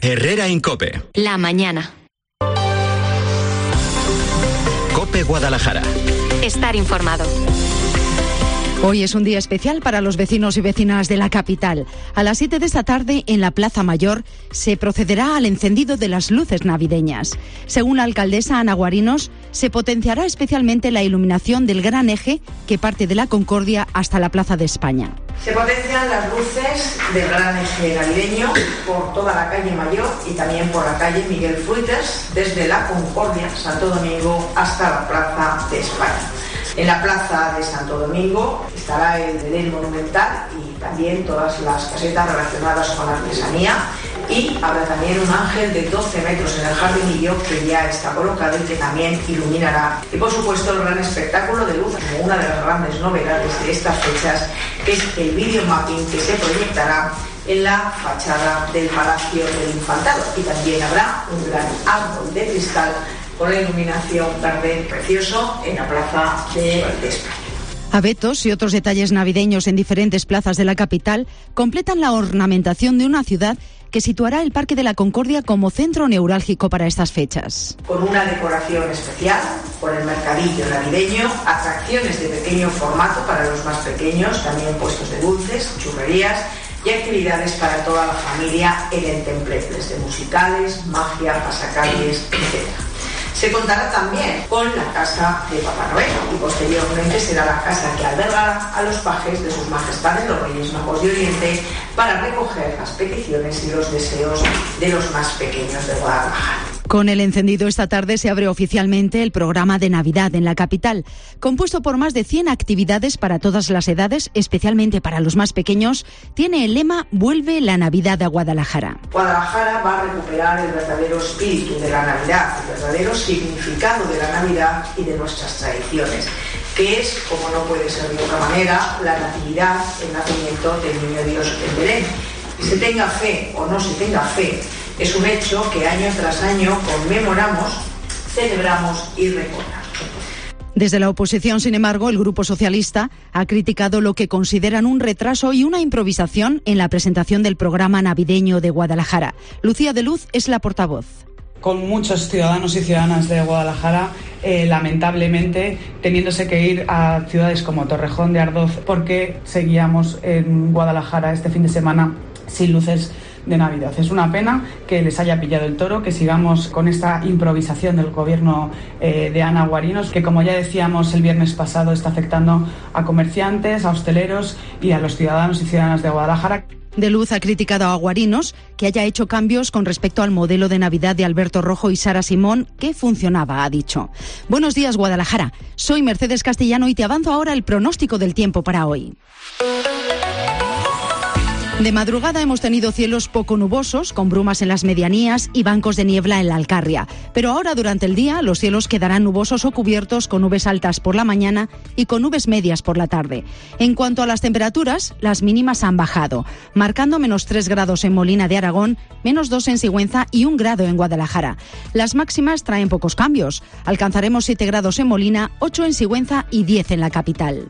Herrera en COPE. La mañana. COPE Guadalajara. Estar informado. Hoy es un día especial para los vecinos y vecinas de la capital. A las 7 de esta tarde, en la Plaza Mayor, se procederá al encendido de las luces navideñas. Según la alcaldesa Ana Guarinos, se potenciará especialmente la iluminación del gran eje que parte de la Concordia hasta la Plaza de España. Se potencian las luces del gran eje navideño por toda la calle Mayor y también por la calle Miguel Fruites, desde la Concordia, Santo Domingo, hasta la Plaza de España. En la Plaza de Santo Domingo estará el Belén monumental y también todas las casetas relacionadas con la artesanía, y habrá también un ángel de 12 metros en el jardinillo que ya está colocado y que también iluminará. Y por supuesto el gran espectáculo de luz, como una de las grandes novedades de estas fechas, que es el video mapping que se proyectará en la fachada del Palacio del Infantado. Y también habrá un gran árbol de cristal con la iluminación verde precioso en la Plaza de España. Abetos y otros detalles navideños en diferentes plazas de la capital completan la ornamentación de una ciudad que situará el Parque de la Concordia como centro neurálgico para estas fechas. Con una decoración especial, con el mercadillo navideño, atracciones de pequeño formato para los más pequeños, también puestos de dulces, churrerías y actividades para toda la familia en el templete, desde musicales, magia, pasacalles, etc. Se contará también con la Casa de Papá Noel y posteriormente será la casa que albergará a los pajes de sus majestades los Reyes Magos de Oriente para recoger las peticiones y los deseos de los más pequeños de Guadalajara. Con el encendido esta tarde se abre oficialmente el programa de Navidad en la capital, compuesto por más de 100 actividades para todas las edades, especialmente para los más pequeños. Tiene el lema «Vuelve la Navidad a Guadalajara». Guadalajara va a recuperar el verdadero espíritu de la Navidad, el verdadero significado de la Navidad y de nuestras tradiciones, que es, como no puede ser de otra manera, la natividad, el nacimiento del Niño Dios en Belén. Se tenga fe o no se tenga fe, es un hecho que año tras año conmemoramos, celebramos y recordamos. Desde la oposición, sin embargo, el Grupo Socialista ha criticado lo que consideran un retraso y una improvisación en la presentación del programa navideño de Guadalajara. Lucía de Luz es la portavoz. Con muchos ciudadanos y ciudadanas de Guadalajara, lamentablemente, teniéndose que ir a ciudades como Torrejón de Ardoz, porque seguíamos en Guadalajara este fin de semana sin luces de Navidad. Es una pena que les haya pillado el toro, que sigamos con esta improvisación del gobierno de Ana Guarinos, que, como ya decíamos el viernes pasado, está afectando a comerciantes, a hosteleros y a los ciudadanos y ciudadanas de Guadalajara. De Luz ha criticado a Guarinos que haya hecho cambios con respecto al modelo de Navidad de Alberto Rojo y Sara Simón, que funcionaba, ha dicho. Buenos días, Guadalajara. Soy Mercedes Castellano y te avanzo ahora el pronóstico del tiempo para hoy. De madrugada hemos tenido cielos poco nubosos, con brumas en las medianías y bancos de niebla en la Alcarria. Pero ahora, durante el día, los cielos quedarán nubosos o cubiertos, con nubes altas por la mañana y con nubes medias por la tarde. En cuanto a las temperaturas, las mínimas han bajado, marcando -3 grados en Molina de Aragón, -2 en Sigüenza y 1 grado en Guadalajara. Las máximas traen pocos cambios. Alcanzaremos 7 grados en Molina, 8 en Sigüenza y 10 en la capital.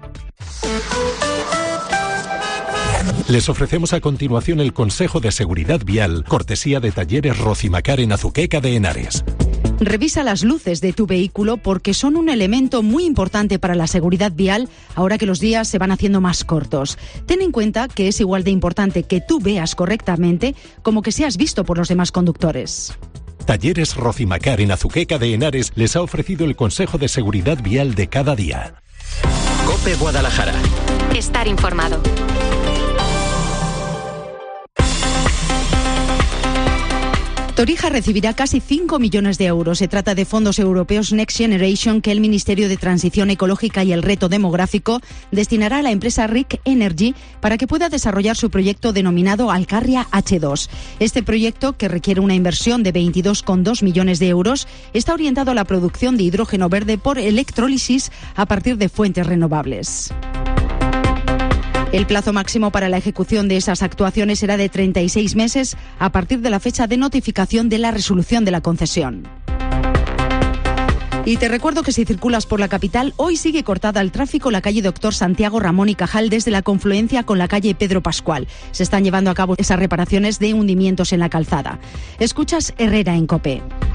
Les ofrecemos a continuación el consejo de seguridad vial, cortesía de Talleres Rocimacar en Azuqueca de Henares. Revisa las luces de tu vehículo porque son un elemento muy importante para la seguridad vial ahora que los días se van haciendo más cortos. Ten en cuenta que es igual de importante que tú veas correctamente como que seas visto por los demás conductores. Talleres Rocimacar en Azuqueca de Henares les ha ofrecido el consejo de seguridad vial de cada día. COPE Guadalajara. Estar informado. Torija recibirá casi 5 millones de euros. Se trata de fondos europeos Next Generation que el Ministerio de Transición Ecológica y el Reto Demográfico destinará a la empresa RIC Energy para que pueda desarrollar su proyecto denominado Alcarria H2. Este proyecto, que requiere una inversión de 22,2 millones de euros, está orientado a la producción de hidrógeno verde por electrólisis a partir de fuentes renovables. El plazo máximo para la ejecución de esas actuaciones será de 36 meses a partir de la fecha de notificación de la resolución de la concesión. Y te recuerdo que si circulas por la capital, hoy sigue cortada el tráfico la calle Doctor Santiago Ramón y Cajal desde la confluencia con la calle Pedro Pascual. Se están llevando a cabo esas reparaciones de hundimientos en la calzada. Escuchas Herrera en COPE.